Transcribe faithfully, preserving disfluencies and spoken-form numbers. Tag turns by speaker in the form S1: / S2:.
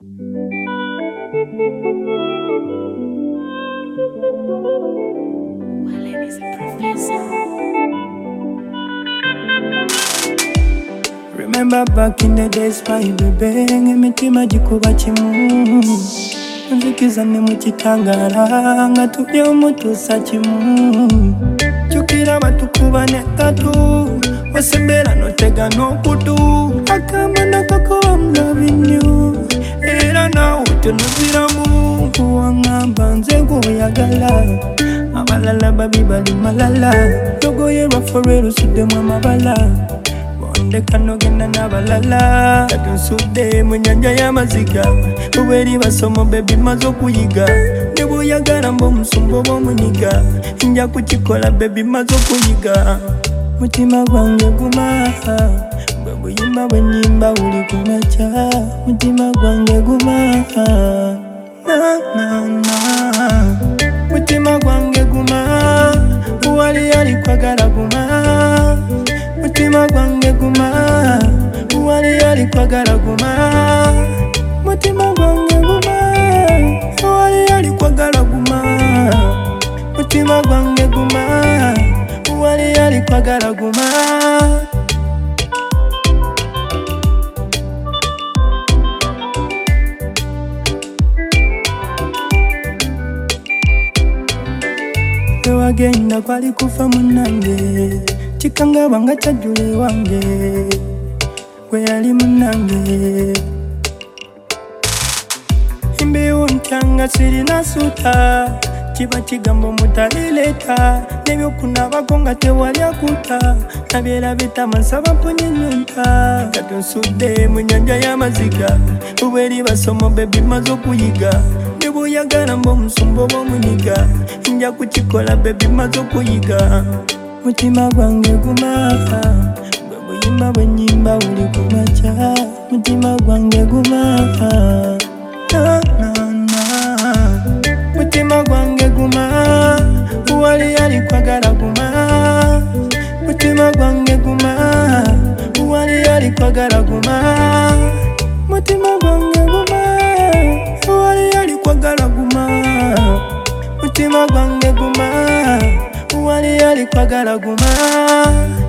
S1: is a professor.
S2: Remember back in the days, my baby, emitima gikuba kimu nzikiza ne mukitangara nga tubye omutuusa kimu jukira batukuba ne tatu wasembera notega n'okutu akamana kako I'm loving you era nawe tonuziramu kuwangamba nze gwoyagala abalala babi bali malala togoyerwa forero suddemu amabala ndeka nogenda n'abalala katunsudde mu nnyanja y'amaziga uberi basomo bebi maze okuyiga ne bw'oyagala mb'omusumba oba omunyiga nja kukikola bebi maze okuyiga mutima gwange guma bwe buyimba bwe nnyimba buli ku makya mutima gwange guma na na na mutima gwange guma wali yali kwagala guma mutima gwange guma wali yali kwagala guma mutima gwange guma wali yali kwagala guma mutima gwange guma wali yali kwagala guma wagenda kwali kufa munange chikanga banga chajule wange kwe yali munange imbeho ntanga sirina suta kiba kigambo mutalileta nebyo kunabako nga tewali akuta nabyera bitamasaba mponyenyonta katunsudde mu nnyanja y'amaziga uberi basomo bebi maze okuyiga ne bw'oyagala mb'omusumba oba omunyiga nja kukikola bebi maze okuyiga mutima gwange guma bwe buyimba bwe nnyimba buli ku makya mutima gwange guma na na na mutima gwange guma wali yali kwagala guma mutima gwange guma wali yali kwagala guma mutima gwange guma wali yali kwagala guma mutima gwange guma wali yali kwagala guma